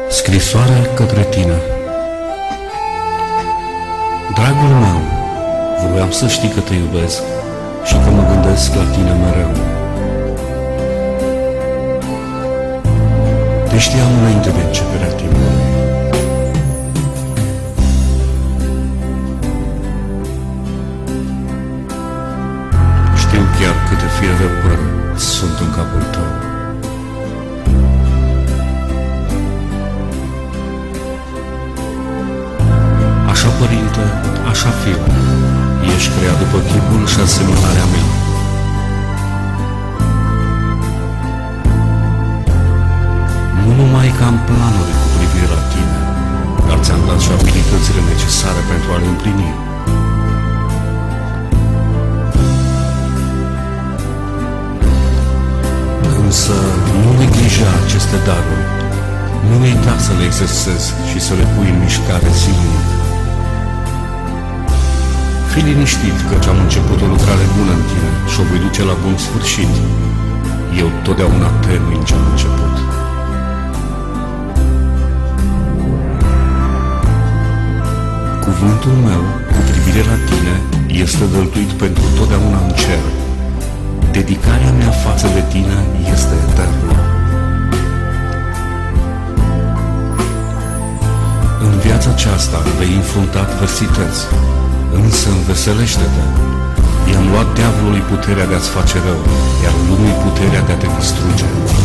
Scrisoare către tine. Dragul meu, voiam să știi că te iubesc și că mă gândesc la tine mereu. Te știam înainte de începerea timpului. Știu chiar câte fire de păr sunt în capul tău. Așa, părinte, așa fiu, ești creat după chipul și asemănarea mea. Nu numai că am planuri cu privire la tine, dar ți-am dat și abilitățile necesare pentru a le împlini. Însă nu neglija aceste daruri, nu uita să le exersezi și să le pui în mișcare zilnic. Fii liniștit, căci am început o lucrare bună în tine și o voi duce la bun sfârșit. Eu totdeauna termin ce am început. Cuvântul meu cu privire la tine este dăltuit pentru totdeauna în cer. Dedicarea mea față de tine este eternă. În viața aceasta vei înfrunta adversități, însă înveselește-te. I-am luat diavolului puterea de a-ți face rău, iar lumii puterea de a te distruge.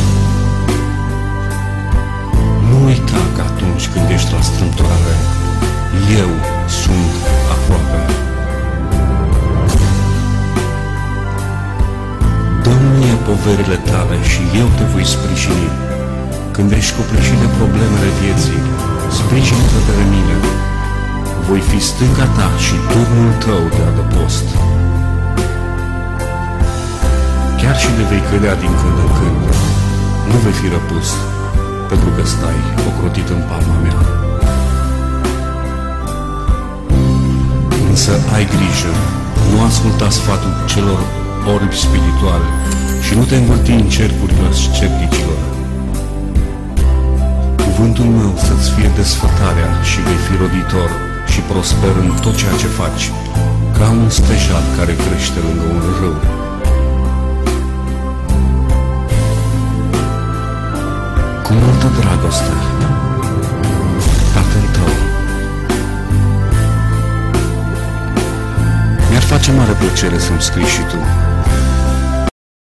Nu uita că atunci când ești la strâmtorare, eu sunt aproape. Dă-mi mie poverile tale și eu te voi sprijini. Când ești copleșit de problemele vieții, sprijină-te de mine. Voi fi stânga ta și turnul tău de adăpost. Chiar și de vei cădea din când în când, nu vei fi răpus, pentru că stai ocrotit în palma mea. Însă ai grijă, nu asculta sfatul celor orbi spirituali și nu te învârti în cercurile scepticilor. Cuvântul meu să-ți fie desfătarea și vei fi roditor și prosper în tot ceea ce faci, ca un stejar care crește lângă un râu. Cu multă dragoste, tatăl tău. Mi-ar face mare plăcere să-mi scrii și tu.